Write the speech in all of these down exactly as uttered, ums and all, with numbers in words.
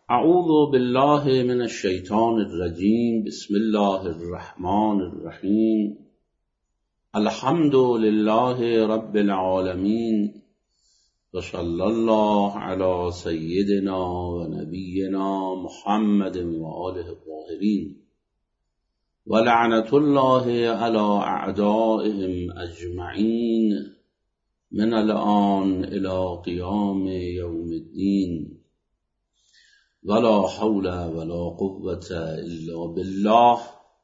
اعوذ بالله من الشیطان الرجیم. بسم الله الرحمن الرحیم. الحمد لله رب العالمین و صلی الله علی سیدنا و نبینا محمد و آله الطاهرین و لعنت الله علی اعدائهم اجمعین من الآن الی قیام یوم الدین. ولا حول ولا قوة الا بالله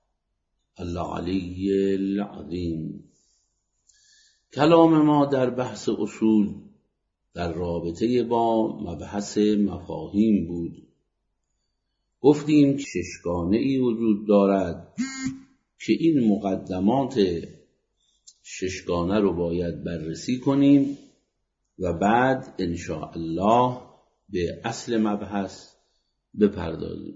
العلی العظیم. کلام ما در بحث اصول در رابطه با مبحث مفاهیم بود. گفتیم که ششگانه ای وجود دارد که این مقدمات ششگانه رو باید بررسی کنیم و بعد ان شاء الله به اصل مبحث بپردازیم.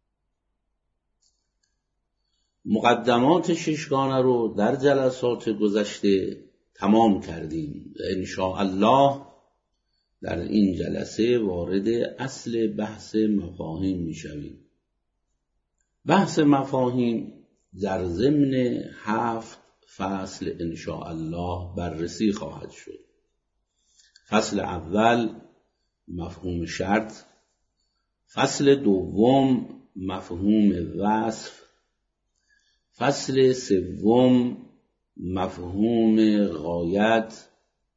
مقدمات ششگانه رو در جلسات گذشته تمام کردیم و ان شاء الله در این جلسه وارد اصل بحث مفاهیم میشویم. بحث مفاهیم در ضمن هفت فصل ان شاء الله بررسی خواهد شد. فصل اول مفهوم شرط، فصل دوم مفهوم وصف، فصل سوم مفهوم غایت،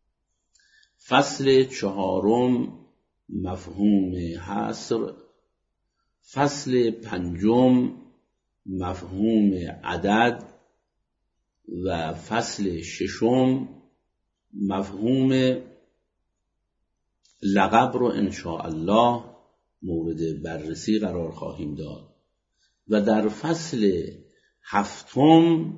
فصل چهارم مفهوم حصر، فصل پنجم مفهوم عدد و فصل ششم مفهوم لقب رو ان شاء الله مورد بررسی قرار خواهیم داد و در فصل هفتم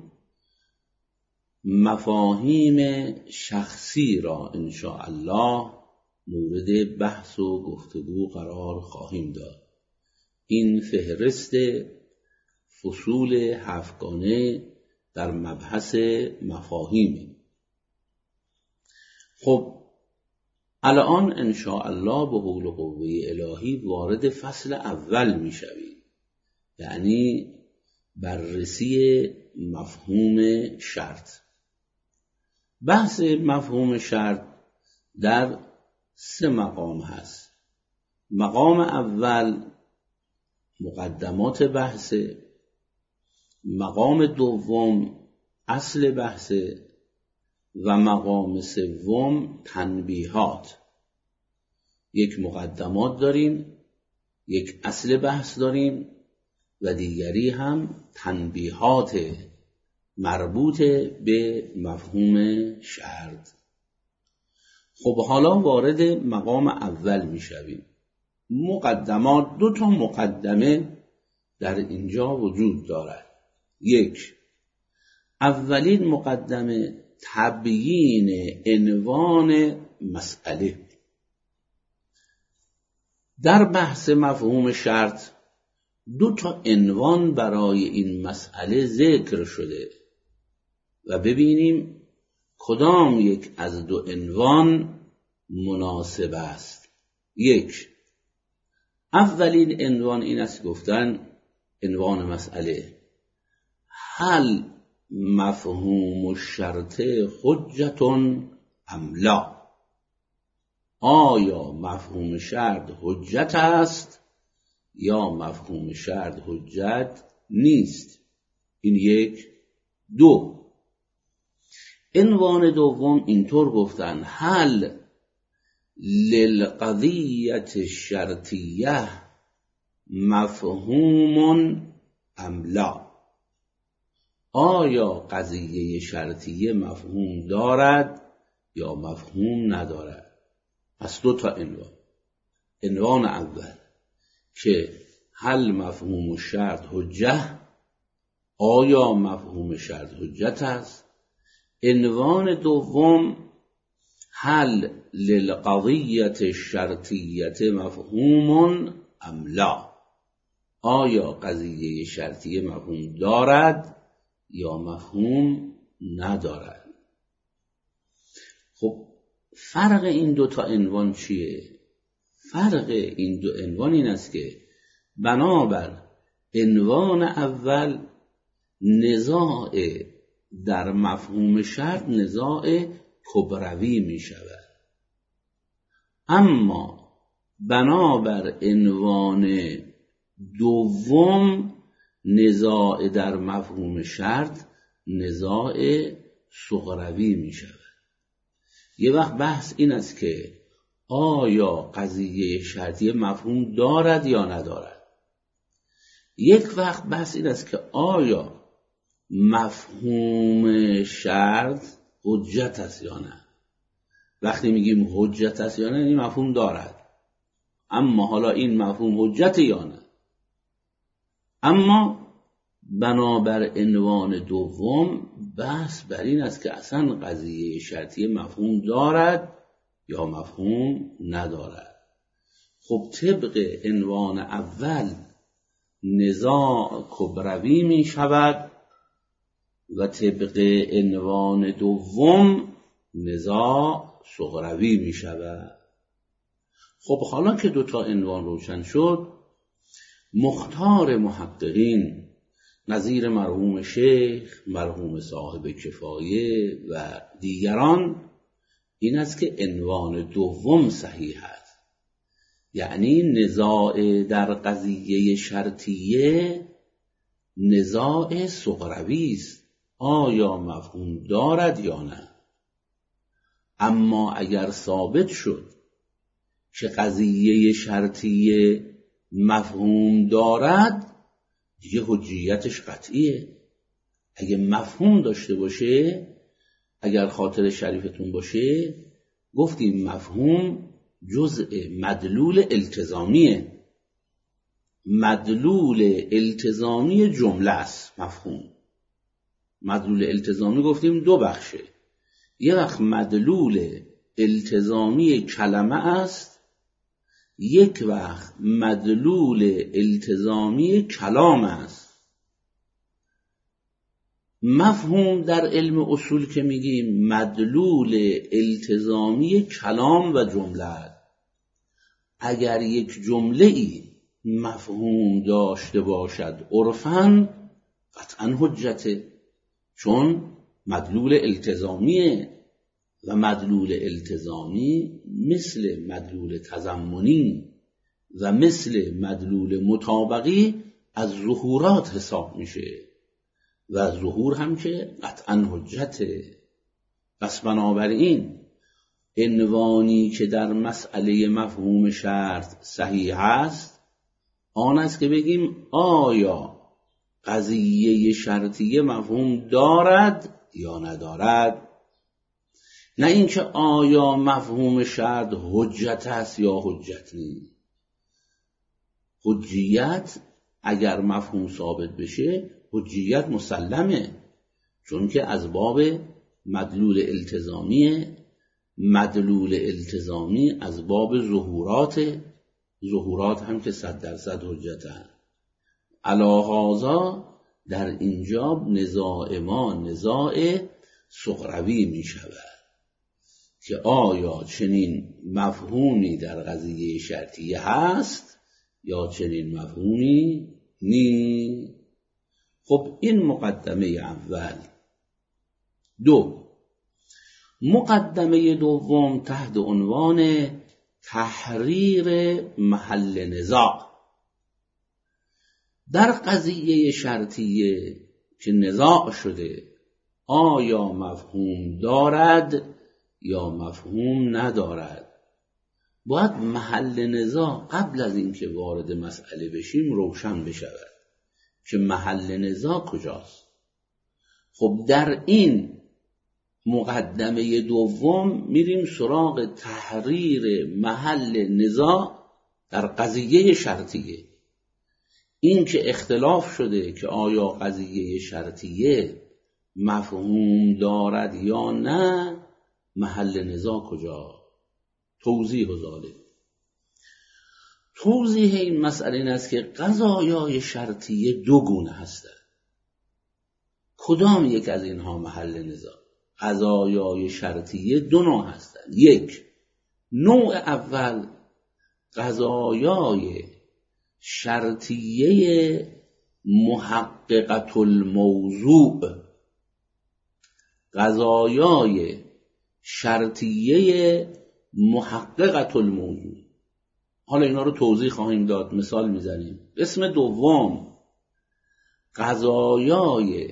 مفاهیم شخصی را ان شاء الله مورد بحث و گفتگو قرار خواهیم داد. این فهرست فصول هفتگانه در مبحث مفاهیم. خب الان ان شاء الله به حول و قوه الهی وارد فصل اول میشویم، یعنی بررسی مفهوم شرط. بحث مفهوم شرط در سه مقام هست. مقام اول مقدمات بحث، مقام دوم اصل بحث و مقام سوم تنبیهات. یک مقدمات داریم، یک اصل بحث داریم و دیگری هم تنبیهات مربوط به مفهوم شرط. خب حالا وارد مقام اول می شویم. مقدمات، دو تا مقدمه در اینجا وجود دارد. یک، اولین مقدمه تبیین عنوان مسئله. در بحث مفهوم شرط دو تا عنوان برای این مسئله ذکر شده و ببینیم کدام یک از دو عنوان مناسب است. یک، اولین عنوان این است گفتن عنوان مسئله هل مفهوم الشرط حجت ام لا؟ آیا مفهوم شرط حجت است یا مفهوم شرط حجت نیست؟ این یک. دو، عنوان دوم اینطور گفتن هل للقضیة الشرطیه مفهوم ام لا؟ آیا قضیه شرطیه مفهوم دارد یا مفهوم ندارد؟ پس دو تا عنوان. عنوان اول که هل مفهوم الشرط حجه، آیا مفهوم شرط حجت است؟ عنوان دوم هل للقضیة الشرطیه مفهوم ام لا؟ آیا قضیه شرطیه مفهوم دارد یا مفهوم ندارد؟ خب فرق این دوتا عنوان چیه؟ فرق این دو عنوان این است که بنابر عنوان اول نزاع در مفهوم شرط نزاع کبروی می شود، اما بنابر عنوان دوم نزاع در مفهوم شرط نزاع صغروی می شود. یه وقت بحث این است که آیا قضیه شرطی مفهوم دارد یا ندارد. یک وقت بحث این است که آیا مفهوم شرط حجت است یا نه. وقتی میگیم حجت است یا نه این مفهوم دارد، اما حالا این مفهوم حجت یا نه. اما بنابر عنوان دوم بحث بر این است که اصلا قضیه شرطی مفهوم دارد یا مفهوم ندارد. خب طبق عنوان اول نزاع کبروی می شود و طبق عنوان دوم نزاع صغروی می شود. خب حالا که دوتا عنوان روشن شد، مختار محققین نظیر مرحوم شیخ، مرحوم صاحب کفایه و دیگران این است که عنوان دوم صحیح است، یعنی نزاع در قضیه شرطیه نزاع صغروی است، آیا مفهوم دارد یا نه. اما اگر ثابت شد که قضیه شرطیه مفهوم دارد دیگه حجیتش قطعیه. اگه مفهوم داشته باشه، اگر خاطر شریفتون باشه گفتیم مفهوم جزء مدلول التزامیه. مدلول التزامی جمله است. مفهوم مدلول التزامی گفتیم دو بخشه، یه وقت مدلول التزامی کلمه است، یک وقت مدلول التزامی کلام است. مفهوم در علم اصول که میگیم مدلول التزامی کلام و جمله است. اگر یک جمله ای مفهوم داشته باشد عرفاً قطعاً حجته، چون مدلول التزامیه و مدلول التزامی مثل مدلول تضمنی و مثل مدلول مطابقی از ظهورات حساب میشه و ظهور هم که قطعاً حجته. پس بنابراین عنوانی که در مسئله مفهوم شرط صحیح است آن است که بگیم آیا قضیه شرطیه مفهوم دارد یا ندارد، نه اینکه آیا مفهوم شرط حجت است یا حجت نیست. حجیت اگر مفهوم ثابت بشه حجیت مسلمه، چون که از باب مدلول التزامیه. مدلول التزامی از باب ظهورات، ظهورات هم که صد درصد حجت هست. علاهازا در اینجا نزاع ما نزاع صغروی می شود که آیا چنین مفهومی در قضیه شرطیه هست یا چنین مفهومی نی. خب این مقدمه اول. دو، مقدمه دوم تحت عنوان تحریر محل نزاع. در قضیه شرطیه که نزاع شده آیا مفهوم دارد یا مفهوم ندارد، باید محل نزاع قبل از اینکه وارد مسئله بشیم روشن بشود که محل نزاع کجاست. خب در این مقدمه دوم میریم سراغ تحریر محل نزاع در قضیه شرطیه. این که اختلاف شده که آیا قضیه شرطیه مفهوم دارد یا نه، محل نزاع کجا؟ توضیح و ذالک. توضیح این مسئله این است که قضایای شرطیه دو گونه هستند. کدام یک از اینها محل نزاع؟ قضایای شرطیه دو نوع هستند. یک، نوع اول قضایای شرطیه محققة الموضوع، قضایای شرطیه محققة الموضوع. حالا اینا رو توضیح خواهیم داد، مثال میزنیم. اسم دوم قضایای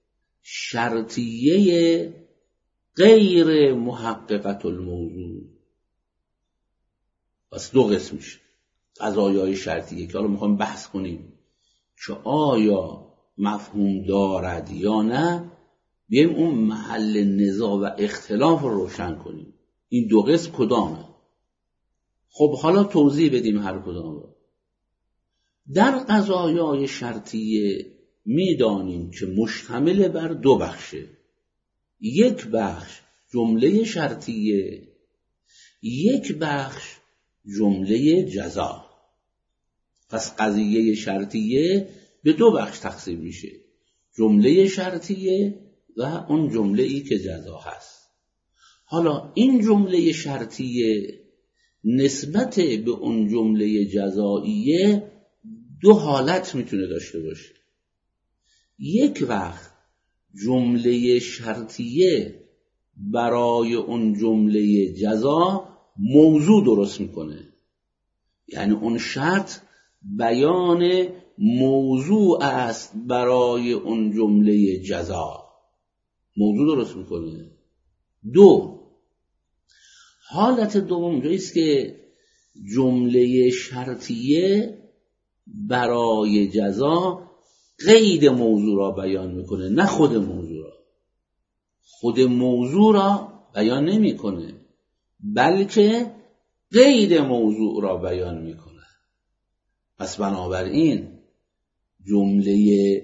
شرطیه غیر محققة الموضوع. پس دو قسم میشه قضایای شرطیه که حالا میخوایم بحث کنیم که آیا مفهوم دارد یا نه. بیایم اون محل نزاع و اختلاف رو روشن کنیم. این دو قسم کدامه؟ خب حالا توضیح بدیم هر کدام رو. در قضایای شرطیه میدانیم که مشتمل بر دو بخشه. یک بخش جمله شرطیه، یک بخش جمله جزا. پس قضیه شرطیه به دو بخش تقسیم میشه، جمله شرطیه و اون جمله ای که جزا هست. حالا این جمله شرطیه نسبت به اون جمله جزاییه دو حالت میتونه داشته باشه. یک وقت جمله شرطیه برای اون جمله جزا موضوع درست میکنه، یعنی اون شرط بیان موضوع است برای اون جمله جزا، موضوع درست میکنه. دو، حالت دوم جاییست که جمله شرطیه برای جزا قید موضوع را بیان میکنه، نه خود موضوع را. خود موضوع را بیان نمیکنه بلکه قید موضوع را بیان میکنه. پس بنابراین جمله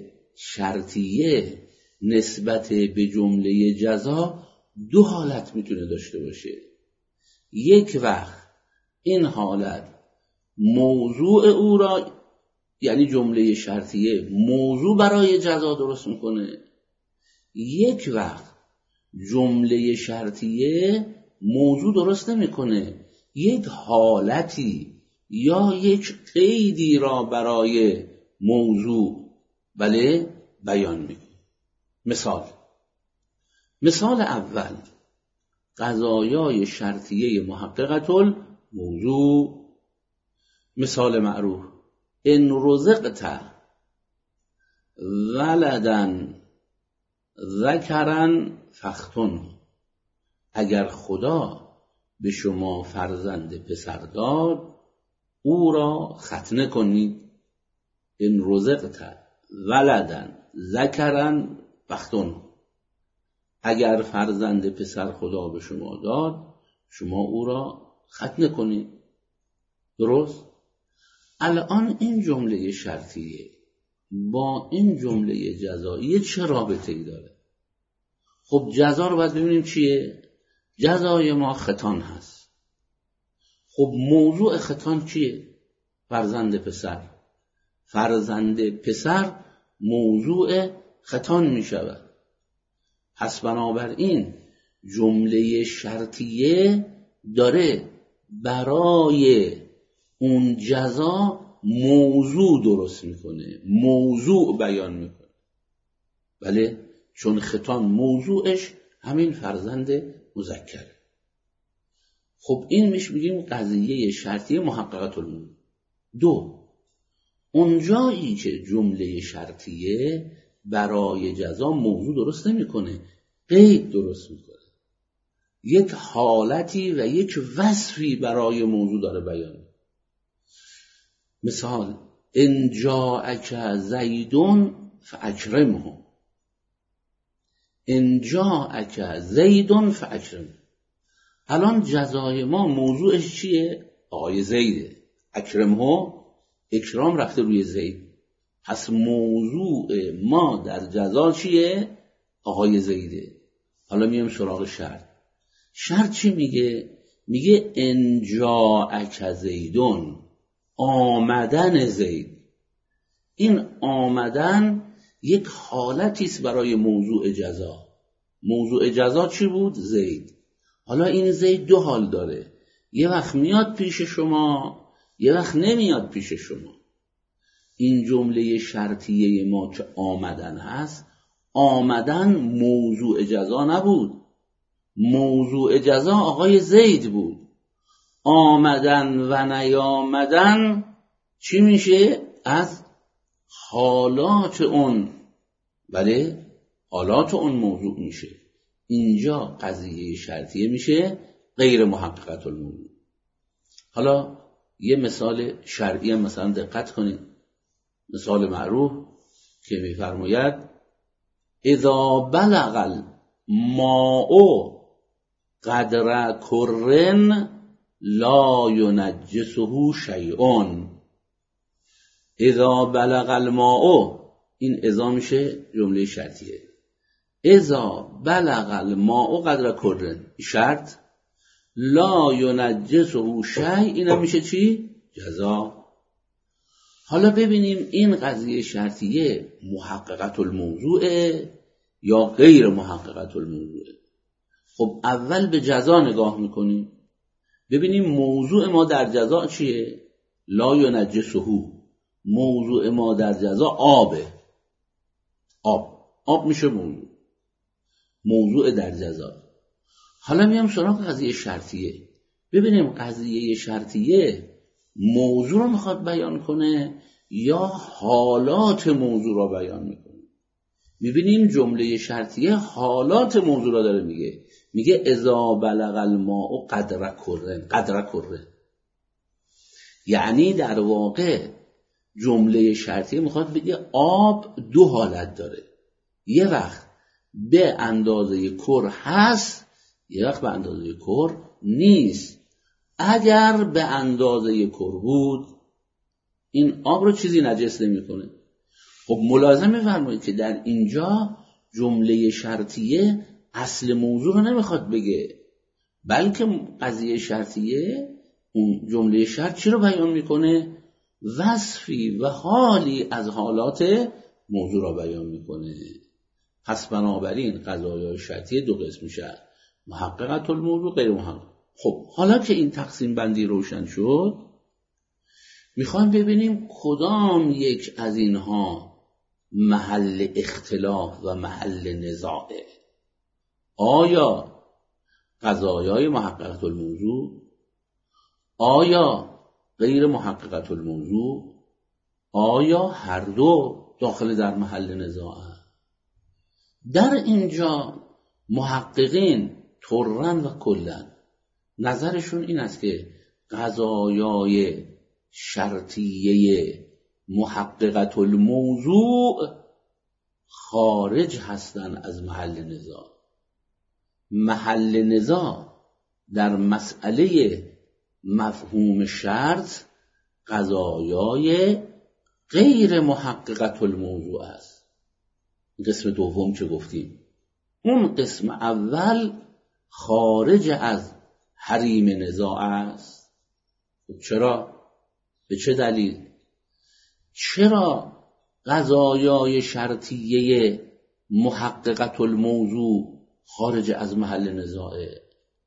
شرطیه نسبت به جمله جزا دو حالت میتونه داشته باشه. یک وقت این حالت موضوع او را، یعنی جمله شرطیه موضوع برای جزا درست میکنه. یک وقت جمله شرطیه موضوع درست نمیکنه، یک حالتی یا یک قیدی را برای موضوع بله بیان میکنه. مثال مثال اول قضایای شرطیه محققة الموضوع. مثال معروف: ان رزقت ولدا ذکرا فاختن. اگر خدا به شما فرزند پسر داد او را ختنه کنید. ان رزقت ولدا ذکرا فاختن. اگر فرزند پسر خدا به شما داد شما او را ختنه کنید. درست؟ الان این جمله شرطیه با این جمله جزاییه چه رابطه ای داره؟ خب جزا رو باید ببینیم چیه؟ جزای ما ختان هست. خب موضوع ختان چیه؟ فرزند پسر. فرزند پسر موضوع ختان می شود. پس بنابراین جمله شرطیه داره برای اون جزا موضوع درست میکنه، موضوع بیان میکنه. بله، چون ختان موضوعش همین فرزند مذکره. خب این میش میگیم قضیه شرطیه محققة الموضوع. دو، اونجایی که جمله شرطیه برای جزا موضوع درست نمیکنه، قید درست میکنه، یک حالتی و یک وصفی برای موضوع داره بیان. مثال: ان جاءک زید فاکرمه. ان جاءک زید فاکرمه. الان جزای ما موضوعش چیه؟ آقای زیده. اکرمه، اکرام رفته روی زید. پس موضوع ما در جزا چیه؟ آقای زیده. حالا میام سراغ شرط. شرط چی میگه؟ میگه ان جاءک زیدون، آمدن زید. این آمدن یک حالتی است برای موضوع جزا. موضوع جزا چی بود؟ زید. حالا این زید دو حال داره، یه وقت میاد پیش شما، یه وقت نمیاد پیش شما. این جمله شرطیه ما که آمدن هست، آمدن موضوع جزا نبود، موضوع جزا آقای زید بود. آمدن و نیامدن چی میشه؟ از حالات اون، بله حالات اون موضوع میشه. اینجا قضیه شرطیه میشه غیر محققت الموضوع. حالا یه مثال شرعی هم مثلا دقت کنید، مثال معروف که میفرماید اذا بلغ الماء قدر کرن لا ینجسه شیء. اذا بلغ الماء، این اذا میشه جمله شرطیه. اذا بلغ الماء قدر کرن شرط، لا ینجسه شیء این میشه چی؟ جزا. حالا ببینیم این قضیه شرطیه محققت الموضوع یا غیر محققت الموضوع. خب اول به جزا نگاه میکنیم، ببینیم موضوع ما در جزا چیه؟ لا ینجسه. موضوع ما در جزا آبه. آب آب میشه موضوع موضوع در جزا. حالا میام سراغ قضیه شرطیه، ببینیم قضیه شرطیه موضوع رو میخواد بیان کنه یا حالات موضوع رو بیان میکنه. میبینیم جمله شرطیه حالات موضوع رو داره میگه. میگه اذا بلغ الماء قدر کرن. قدر کرن یعنی در واقع جمله شرطیه میخواد بگه آب دو حالت داره، یه وقت به اندازه کر هست، یه وقت به اندازه کر نیست. اگر به اندازه کر بود این آب رو چیزی نجس نمیکنه. خب ملاحظه می‌فرمایید که در اینجا جمله شرطیه اصل موضوع رو نمیخواد بگه، بلکه قضیه شرطیه اون جمله شرط چی رو بیان میکنه؟ وصفی و حالی از حالات موضوع رو بیان میکنه. پس بنابراین قضایای شرطیه دو قسم میشه، محققت الموضوع غیر محقق. خب حالا که این تقسیم بندی روشن شد، میخوایم ببینیم کدام یک از اینها محل اختلاف و محل نزاعه. آیا قضایای محققت الموضوع؟ آیا غیر محققت الموضوع؟ آیا هر دو داخل در محل نزاعه؟ در اینجا محققین طرًا و کلاً نظرشون این است که قضایای شرطیه محققت الموضوع خارج هستند از محل نزاع. محل نزاع در مسئله مفهوم شرط قضایای غیر محققت الموضوع است. قسم دوم که گفتیم، اون قسم اول خارج از حریم نزاع است. چرا؟ به چه دلیل؟ چرا قضایای شرطیه محققت الموضوع خارج از محل نزاعه؟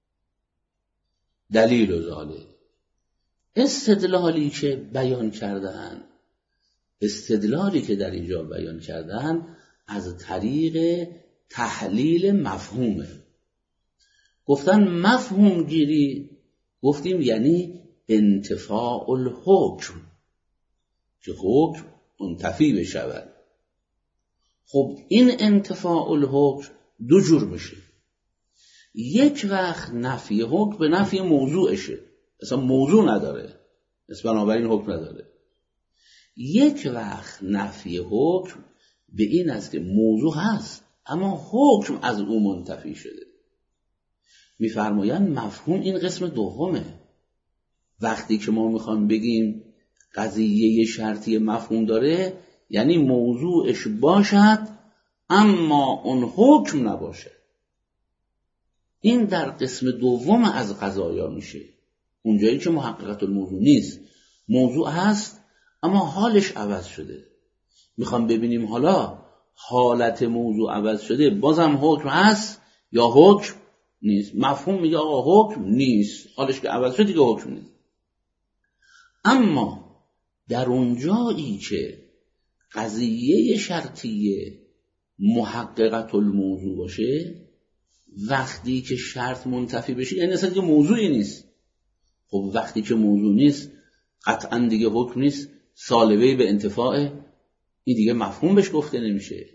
دلیل و ذالک استدلالی که بیان کردن، استدلالی که در اینجا بیان کردن از طریق تحلیل مفهومه. گفتن مفهوم گیری، گفتیم یعنی انتفاع الحکم، که حکم منتفی بشود. خب این انتفاع الحکم دو جور میشه. یک وقت نفی حکم به نفی موضوعشه، اصلا موضوع نداره، اصلا بنابراین حکم نداره. یک وقت نفی حکم به این است که موضوع هست اما حکم از او منتفی شده. میفرمایند مفهوم این قسم دومه. وقتی که ما میخوام بگیم قضیه شرطی مفهوم داره، یعنی موضوعش باشد اما اون حکم نباشه. این در قسم دوم از قضایا میشه، اونجایی که محققت الموضوع نیست، موضوع هست اما حالش عوض شده. میخوام ببینیم حالا حالت موضوع عوض شده، بازم حکم هست یا حکم نیست. مفهوم میگه آقا حکم نیست، حالش که عوض شده دیگه حکم نیست. اما در اونجایی که قضیه شرطیه محققت الموضوع باشه، وقتی که شرط منتفی بشه یعنی اصلا که موضوعی نیست. خب وقتی که موضوع نیست قطعا دیگه حکم نیست، سالبه به انتفاع، این دیگه مفهوم بهش گفته نمیشه.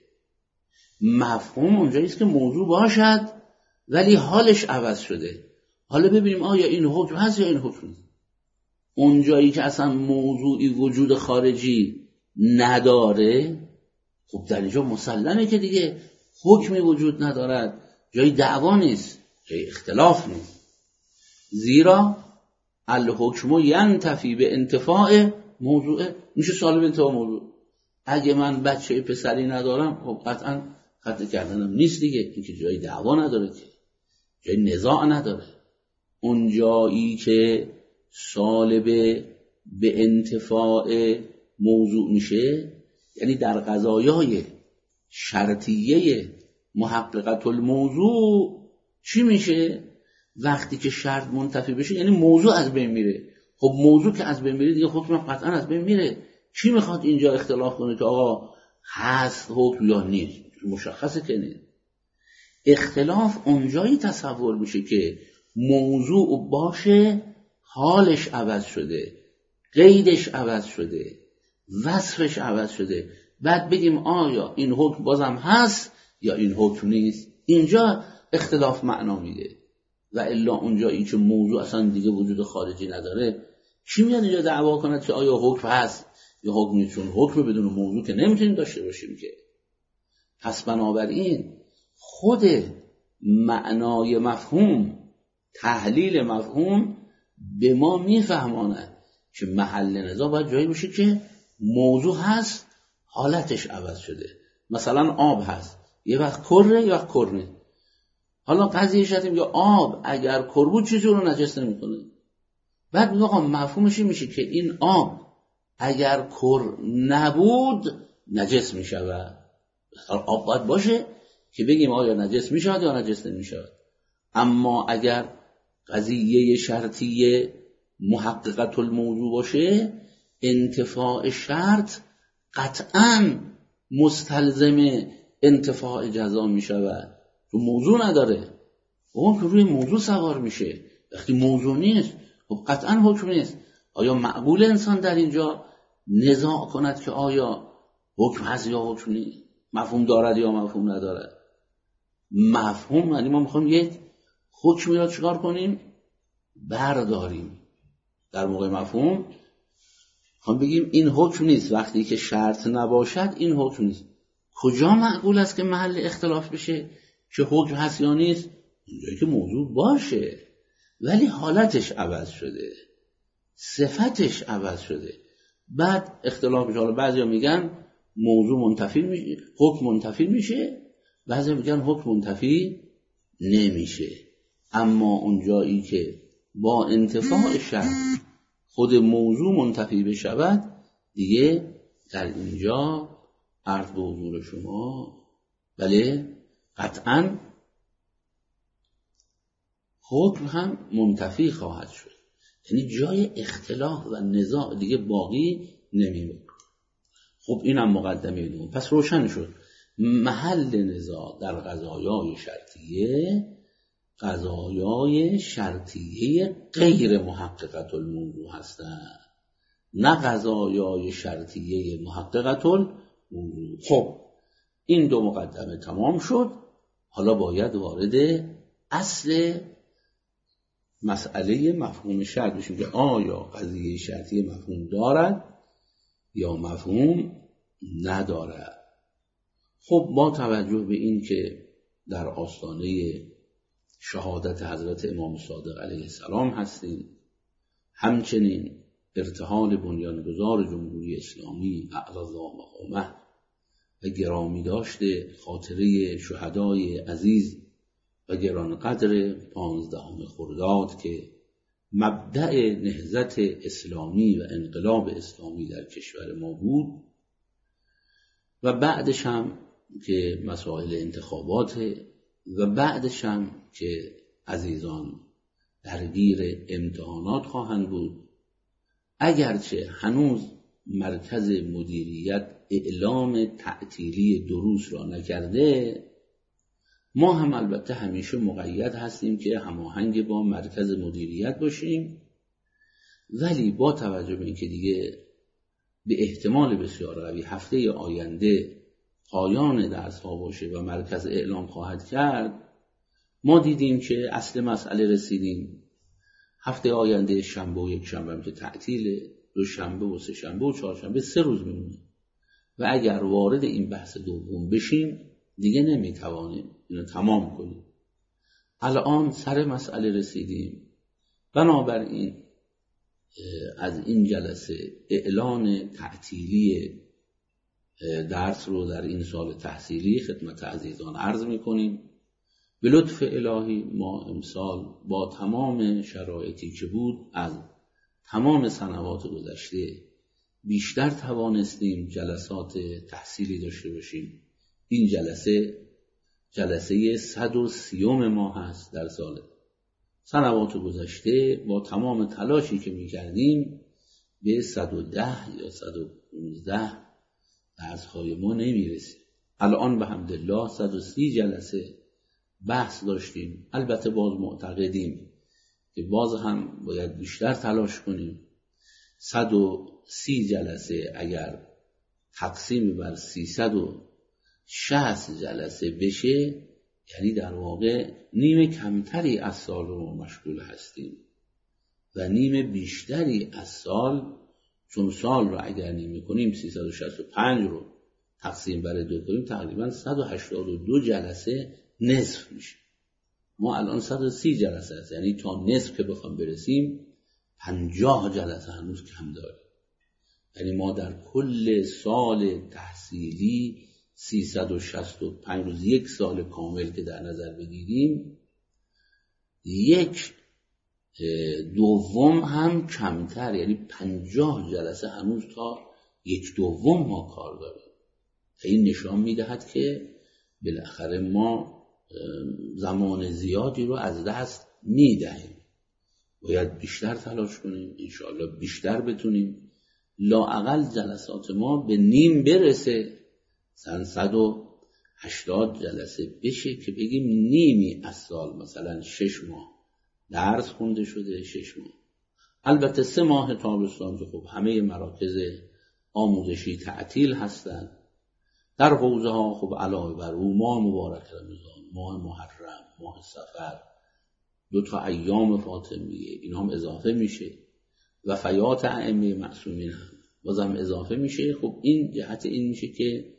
مفهوم اونجاییست که موضوع باشد ولی حالش عوض شده. حالا ببینیم آیا این حکم هست یا این حکم نیست. اونجایی که اصلا موضوعی وجود خارجی نداره، خب در اینجا مسلمه که دیگه حکمی وجود ندارد، جای دعوا نیست، جای اختلاف نیست. زیرا الحکم ینتفی به انتفاع موضوع، میشه سالب انتفاع موضوع. اگه من بچه پسری ندارم خب قطعا قطع کردنم نیست دیگه، این که جای دعوا نداره، که جای نزاع نداره. اون جایی که سالب به انتفاع موضوع میشه یعنی در قضایای شرطیه محققت الموضوع چی میشه؟ وقتی که شرط منتفی بشه یعنی موضوع از بین میره. خب موضوع که از بین میره دیگه حکم قطعا از بین میره. چی میخواد اینجا اختلاف کنه که آقا هست حکم یا نیست؟ مشخصه که نیست. اختلاف اونجایی تصور میشه که موضوع باشه حالش عوض شده، قیدش عوض شده، وصفش عوض شده، بعد بگیم آیا این حکم بازم هست یا این حکم نیست. اینجا اختلاف معنا میده. و الا اونجایی که موضوع اصلا دیگه وجود خارجی نداره، چی میاد اینجا دعوا کند که آیا حکم هست یا حکم نیست؟ چون حکم بدون موضوع که نمیتونیم داشته باشیم که. پس بنابراین خود معنای مفهوم، تحلیل مفهوم به ما میفهماند که محل نزاع باید جایی باشه که موضوع هست حالتش عوض شده. مثلا آب هست، یه وقت کره یه وقت کر نیست. حالا قضیه شرطی میگه آب اگر کر بود چیزی رو نجس نمیکنه. بعد میگه آقا مفهومش میشه که این آب اگر کر نبود نجس میشود. آب باید باشه که بگیم آیا نجس میشود یا نجس نمیشود. اما اگر قضیه شرطیه محققت الموضوع باشه، انتفاع شرط قطعاً مستلزم انتفاع جزا می شود. تو موضوع نداره، اون که روی موضوع سوار میشه. وقتی موضوع نیست خب قطعاً حکم نیست. آیا معقول انسان در اینجا نزاع کند که آیا حکم هست یا حکم نیست؟ مفهوم دارد یا مفهوم ندارد؟ مفهوم یعنی ما میخوایم یک حکمی را چکار کنیم؟ برداریم. در موقع مفهوم هم بگیم این حکم نیست، وقتی که شرط نباشد این حکم نیست. کجا معقول است که محل اختلاف بشه که حکم هست یا نیست؟ اونجایی که موضوع باشه ولی حالتش عوض شده، صفتش عوض شده. بعد اختلاف میشه. حالا بعضیا میگن موضوع منتفی میشه، حکم منتفی میشه، بعضیا میگن حکم منتفی نمیشه. اما اونجایی که با انتفاع شرط خود موضوع منتفی بشود، دیگه در اینجا عرض به حضور شما بله قطعاً حکم هم منتفی خواهد شد. یعنی جای اختلاف و نزاع دیگه باقی نمیمونه. خب اینم مقدمه دوم. پس روشن شد محل نزاع در قضایای شرطیه قضایای شرطیه غیر محققت الموضوع هستند، نه قضایای شرطیه محققت الموضوع. خب این دو مقدمه تمام شد. حالا باید وارد اصل مسئله مفهوم شرط بشیم که آیا قضیه شرطیه مفهوم دارد یا مفهوم ندارد. خب با توجه به این که در آستانه شهادت حضرت امام صادق علیه السلام هستیم، همچنین ارتحال بنیانگذار جمهوری اسلامی اعلی الله مقامه و گرامی داشته خاطره شهدای عزیز و گرانقدر پانزدهم خرداد که مبدأ نهضت اسلامی و انقلاب اسلامی در کشور ما بود و بعدش هم که مسائل انتخابات و بعدش هم که عزیزان درگیر امتحانات خواهند بود اگرچه هنوز مرکز مدیریت اعلام تعطیلی دروس را نکرده، ما هم البته همیشه مقید هستیم که هماهنگ با مرکز مدیریت باشیم، ولی با توجه به اینکه دیگه به احتمال بسیار قوی هفته آینده پایان درس ها باشه و مرکز اعلام خواهد کرد، ما دیدیم که اصل مسئله رسیدیم. هفته آینده شنبه و یک شنبه هم که تعطیله، دو شنبه و سه شنبه و چهار شنبه سه روز میمونه و اگر وارد این بحث دوم بشیم دیگه نمیتوانیم اینو تمام کنیم. الان سر مسئله رسیدیم، بنابراین از این جلسه اعلان تعطیلی درس رو در این سال تحصیلی خدمت عزیزان عرض میکنیم. به لطف الهی ما امسال با تمام شرایطی که بود از تمام سنوات گذشته بیشتر توانستیم جلسات تحصیلی داشته باشیم. این جلسه جلسه صد و سیوم ما هست در سال. سنوات گذشته با تمام تلاشی که میکردیم به صد و ده یا صد و پانزده درس‌های ما نمیرسیم. الان به حمدالله صد و سی جلسه بحث داشتیم. البته باز معتقدیم که باز هم باید بیشتر تلاش کنیم. صد و سی جلسه اگر تقسیم بر سیصد و شصت جلسه بشه، یعنی در واقع نیم کمتری از سال رو مشغول هستیم و نیم بیشتری از سال، چون سال رو اگر نیمه کنیم سیصد و شصت و پنج رو تقسیم بر دو کنیم تقریبا صد و هشتاد و دو جلسه نصف میشه. ما الان صد و سی جلسه هست، یعنی تا نصف که بخوام برسیم پنجاه جلسه هنوز کم داریم. یعنی ما در کل سال تحصیلی سیصد و شصت و پنج روز، یک سال کامل که در نظر بگیریم، یک دوم هم کمتر، یعنی پنجاه جلسه هنوز تا یک دوم ما کار داریم. این نشان میدهد که بالاخره ما زمان زیادی رو از دست میدهیم. باید بیشتر تلاش کنیم، انشاءالله بیشتر بتونیم لااقل جلسات ما به نیم برسه، مثلا صد و هشتاد جلسه بشه که بگیم نیمی از سال، مثلا شش ماه درس خونده شده، شش ماه. البته سه ماه تابستان که خب همه مراکز آموزشی تعطیل هستند. در حوزه ها خب علاوه بر او ماه مبارک رمضان، ماه محرم، ماه صفر، دو تا ایام فاطمیه، این هم اضافه میشه و فیات ائمه معصومین هم بازم اضافه میشه. خب این جهت این میشه که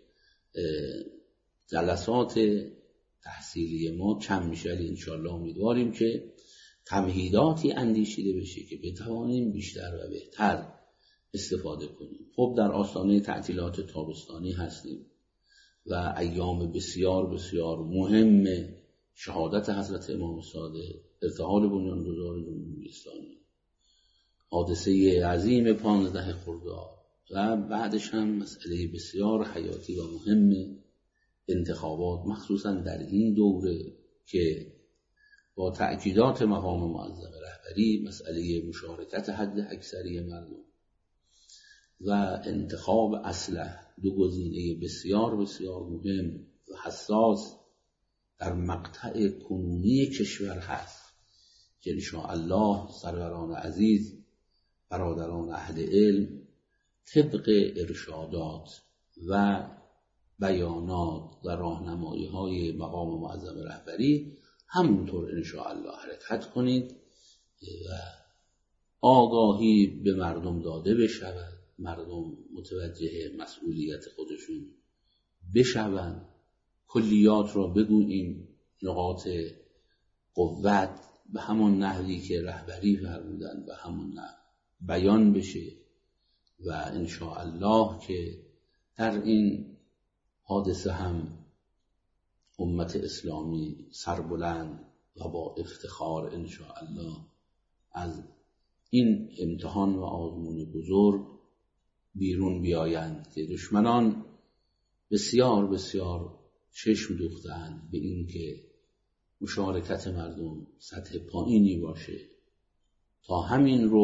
جلسات تحصیلی ما کم میشه، ولی انشاءالله امیدواریم که تمهیداتی اندیشیده بشه که بتوانیم بیشتر و بهتر استفاده کنیم. خب در آستانه تعطیلات تابستانی هستیم و ایام بسیار بسیار مهم شهادت حضرت امام صادق، ارتحال بنیانگذار جمهوری اسلامی، حادثه عظیم پانزده خرداد و بعدش هم مسئله بسیار حیاتی و مهم انتخابات، مخصوصا در این دوره که با تأکیدات مقام معظم رهبری مسئله مشارکت حد اکثری مردم و انتخاب اصلح، دو گزینه بسیار بسیار مهم و حساس در مقطع کنونی کشور هست که انشاءالله سروران عزیز، برادران اهل علم، طبق ارشادات و بیانات و راهنمایی های مقام معظم رهبری همونطور انشاءالله حرکت کنید و آگاهی به مردم داده بشود، مردم متوجه مسئولیت خودشون بشوند، کلیات را بگوییم، نقاط قوت به همون نحوی که رهبری فرمودن به همون نحو بیان بشه و انشاءالله که در این حادثه هم امت اسلامی سربلند و با افتخار انشاءالله از این امتحان و آزمون بزرگ بیرون بیایند که دشمنان بسیار بسیار چشم دوختند به این که مشارکت مردم سطح پایینی باشه تا همین رو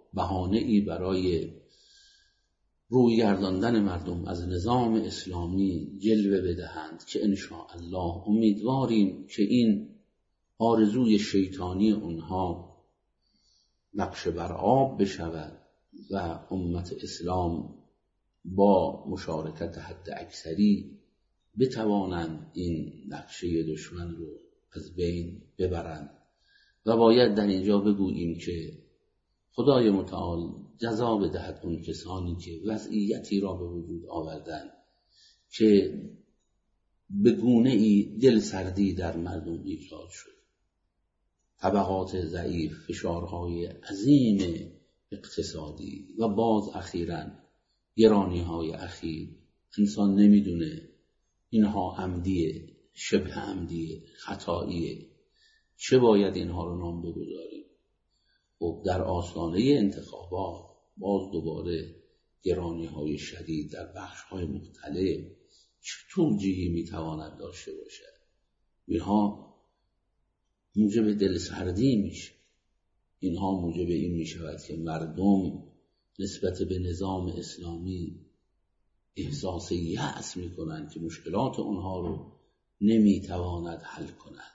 بهانه‌ای برای روی گرداندن مردم از نظام اسلامی جلوه بدهند که انشاءالله امیدواریم که این آرزوی شیطانی اونها نقش بر آب بشود و امت اسلام با مشارکت حد اکثری بتوانند این نقشه دشمن رو از بین ببرند. و باید در اینجا بگوییم که خدای متعال جزا بدهد اون کسانی که وضعیتی را به وجود آوردند که به گونه‌ای دل سردی در مردم ایجاد شد. طبقات ضعیف، فشارهای عظیم اقتصادی و باز اخیراً گرانی‌های اخیر، انسان نمیدونه اینها عمدیه، شبه عمدیه، خطاییه، چه باید اینها رو نام بگذاریم؟ و در آستانه انتخابات باز دوباره گرانی‌های شدید در بخش‌های مختلف چه توجیهی میتواند داشته باشد؟ اینها موجب دلسردی میشه. اینها موجب این میشود که مردم نسبت به نظام اسلامی احساس یأس میکنند که مشکلات اونها رو نمیتواند حل کنند.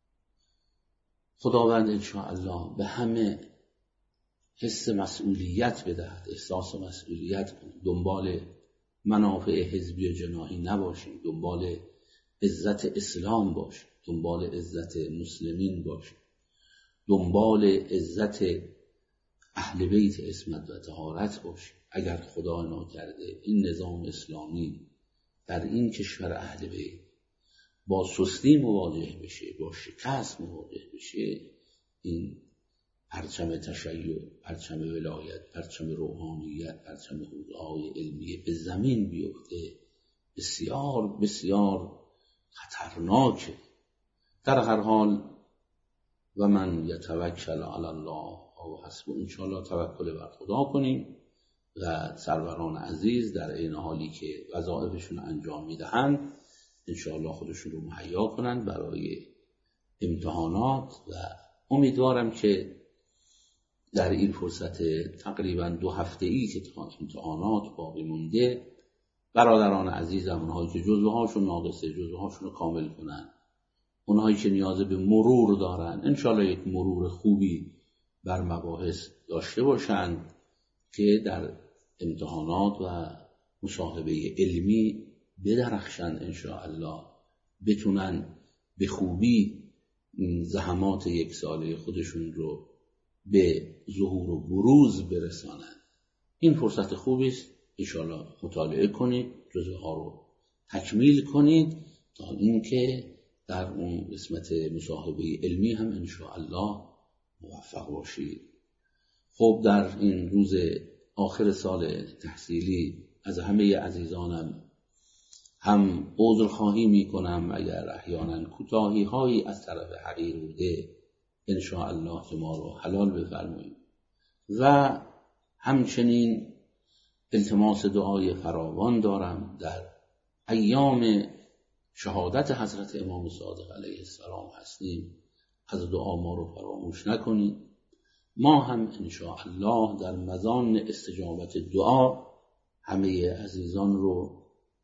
خداوند انشاءالله به همه حس مسئولیت بدهد، احساس مسئولیت کنیم، دنبال منافع حزبی و جناحی نباشیم، دنبال عزت اسلام باشیم، دنبال عزت مسلمین باشیم، دنبال عزت اهل بیت عصمت و طهارت باشیم. اگر خدا ناکرده این نظام اسلامی در این کشور اهل بیت با سستی مواجه بشه، با شکست مواجه بشه، این پرچم تشیع، پرچم ولایت، پرچم روحانیت، پرچم حوزه‌های علمیه به زمین بیفته، بسیار بسیار خطرناکه. در هر حال و من یتوکل علی الله و حسبه، انشاءالله توکل بر خدا کنیم و سروران عزیز در این حالی که وظایفشون انجام میدهند انشاءالله خودشون رو مهیا کنند برای امتحانات. و امیدوارم که در این فرصت تقریبا دو هفته ای که امتحانات باقی مونده برادران عزیزم، اونهایی که جزوه هاشون ناقصه جزوه هاشون رو کامل کنن، اونهایی که نیاز به مرور دارن انشاءالله یک مرور خوبی بر مباحث داشته باشند که در امتحانات و مصاحبه علمی بدرخشند، انشاءالله بتونن به خوبی زحمات یک ساله خودشون رو به ظهور و بروز برسانند. این فرصت خوبی است، انشاءالله مطالعه کنید، جزوه ها رو تکمیل کنید تا اینکه در اون قسمت مصاحبه علمی هم انشاءالله موفق باشید. خب در این روز آخر سال تحصیلی از همه عزیزانم هم عذرخواهی میکنم اگر احیانا کوتاهی هایی از طرف حقیر بوده، انشاءالله که ما رو حلال بفرمایید. و همچنین التماس دعای فراوان دارم در ایام شهادت حضرت امام صادق علیه السلام هستیم، از دعا ما رو فراموش نکنید. ما هم انشاءالله در مزان استجابت دعا همه عزیزان رو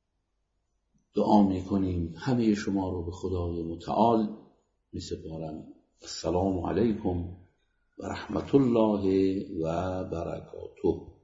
دعا میکنیم، همه شما رو به خدای متعال میسپارم. السلام علیکم و رحمت الله و برکاته.